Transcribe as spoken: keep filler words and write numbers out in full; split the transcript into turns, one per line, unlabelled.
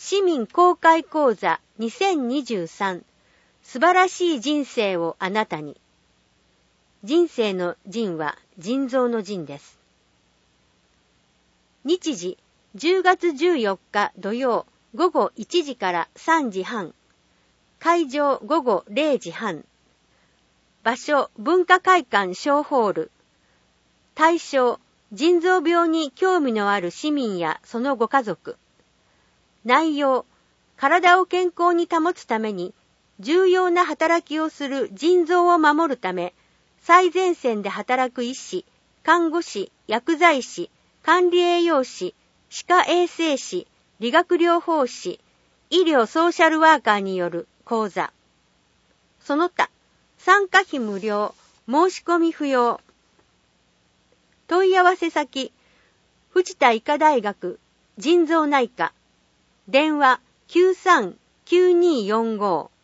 市民公開講座にせんにじゅうさん素晴らしい人生をあなたに。人生の人は腎臓の腎です。日時じゅうがつじゅうよっか土曜午後いちじからさんじはん。会場午後れいじはん。場所文化会館小ホール。対象腎臓病に興味のある市民やそのご家族。内容体を健康に保つために重要な働きをする腎臓を守るため最前線で働く医師、看護師、薬剤師、管理栄養士、歯科衛生士、理学療法士、医療ソーシャルワーカーによる講座。その他、参加費無料、申し込み不要。問い合わせ先、藤田医科大学腎臓内科。電話きゅうさんきゅうにーよんご。